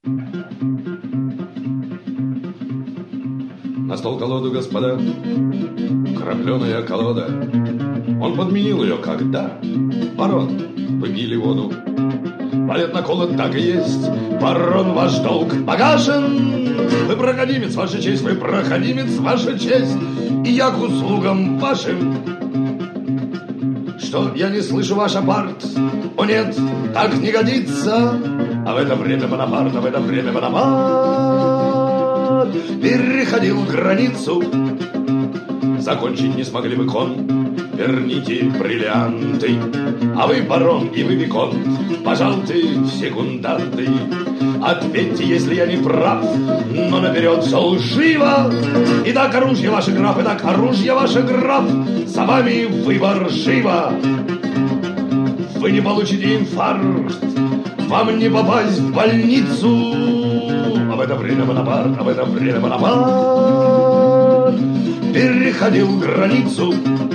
На стол колоду, господа, крапленая колода. Он подменил ее, когда барон, вы пили воду. Балет наколот, так и есть, барон, ваш долг погашен. Вы проходимец, ваша честь, вы проходимец, ваша честь, и я к услугам вашим. Что, я не слышу ваш апарт? О нет, так не годится. А в это время Бонапарт, а в это время Бонапарт переходил границу. Закончить не смогли вы кон, верните бриллианты. А вы барон и вы виконт, пожалуйте, секунданты. Ответьте, если я не прав, но наперед все лживо. Итак, оружие ваше, граф, итак, оружие ваше, граф. За вами выбор живо. Вы не получите инфаркт, вам не попасть в больницу. А в это время Бонапарт, а в это время Бонапарт переходил границу.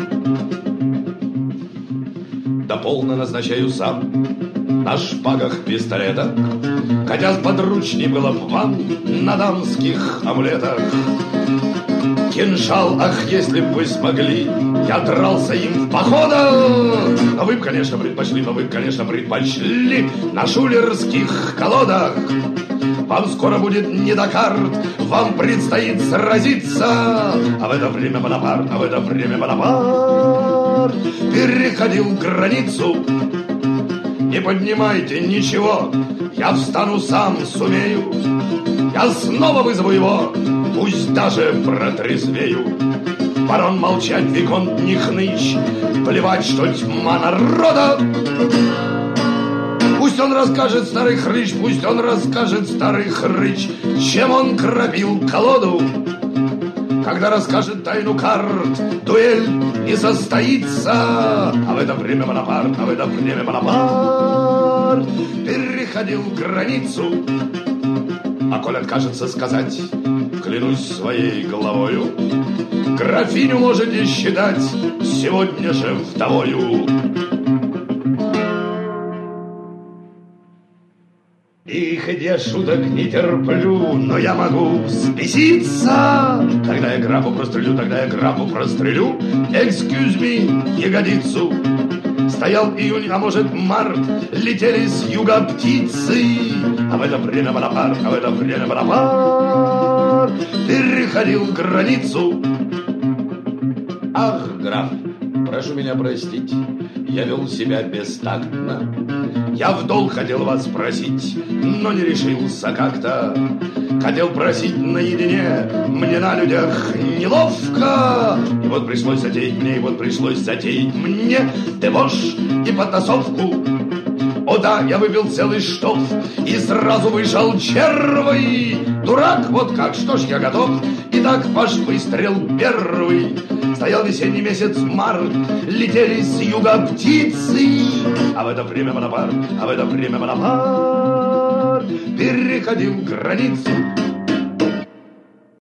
Да полно назначаю сам на шпагах, пистолетах, хотя подручней было б вам на дамских амулетах. Кинжал, ах, если б вы смогли, я дрался им в походах. Но вы б, конечно, предпочли на шулерских колодах. Вам скоро будет не до карт, вам предстоит сразиться. А в это время Бонапарт, а в это время Бонапарт переходил границу. Не поднимайте ничего, я встану сам, сумею. Я снова вызову его, пусть даже протрезвею. Барон молчать, виконт не хнычь, плевать, что тьма народа. Пусть он расскажет, старый хрыч, пусть он расскажет, старый хрыч, чем он крапил колоду. Когда расскажет тайну карт, дуэль не состоится. А в это время Бонапарт, а в это время Бонапарт переходил границу. А коль откажется сказать, клянусь своей головою, графиню можете считать сегодня же вдовою. И хоть я шуток не терплю, но я могу взбеситься. Тогда я графу прострелю, excuse me, ягодицу. Стоял июнь, а может март, летели с юга птицы. А в это время Бонапарт, а в это время Бонапарт переходил границу. Ах, граф, прошу меня простить, я вел себя бестактно. Я в долг хотел вас просить, но не решился как-то. Хотел просить наедине, мне на людях неловко. И вот пришлось затеять мне, дебош и потасовку. О да, я выпил целый штоф и сразу вышел червый. Дурак, вот как, что ж я готов. Итак, ваш выстрел первый. Стоял весенний месяц март, летели с юга птицы. А в это время Бонапарт, а в это время Бонапарт переходил границу.